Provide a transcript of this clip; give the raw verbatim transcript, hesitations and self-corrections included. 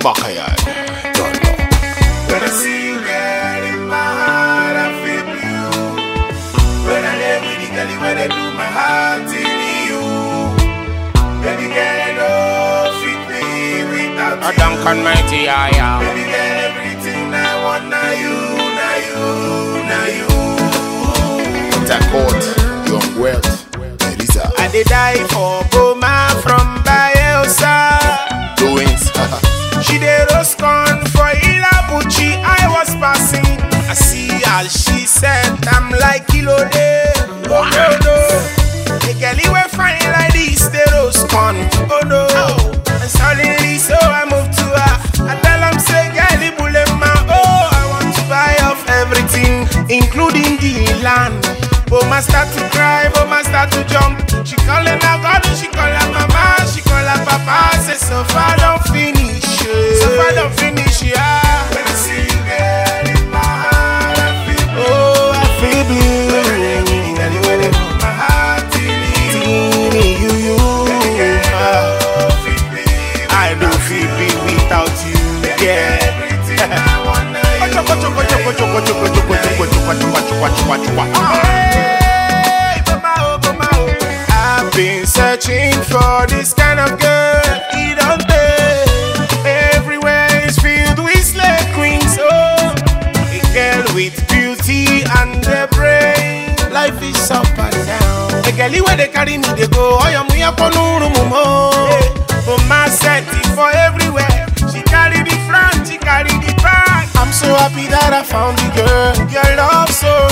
back here. Don't know. When I see you, girl, in my heart I feel blue. When I live with the girl, when I do my heart in you. Baby girl, don't fit me without you. A Duncan mighty, yeah, yeah. Baby girl, everything I want, now you, now you, now you. What I caught, young wealth, Elisa. I did die for Boma from Bayelsa. Doings, She did roast corn for Ilabuchi. I was passing. I see all she said. I'm like kilo day. Oh no no. The girlie were fine like this. They roast corn. Oh no. And suddenly so I moved to her. I tell them say girlie bulema. Oh I want to buy off everything, including the land. Boma start to cry. Boma start to jump. She calling her God. She call her mama. She call her papa. Say so far don't finish. So far don't finish, yeah. When I see you, girl, in my heart I feel blue. Oh, I feel blue. When I live with you, girl, when I put my heart in you. You, you, I don't feel me without you, yeah. Everything I want now I've been searching for this kind of girl. It don't take. Everywhere is filled with slave queens. Oh, a girl with beauty and the brain. Life is up and down. A girl where they carry me, they go. Oh, you're me up on Urumumo. Oh, my set it for everywhere. She carry the front, she carry the back. I'm so happy that I found the girl. Your love so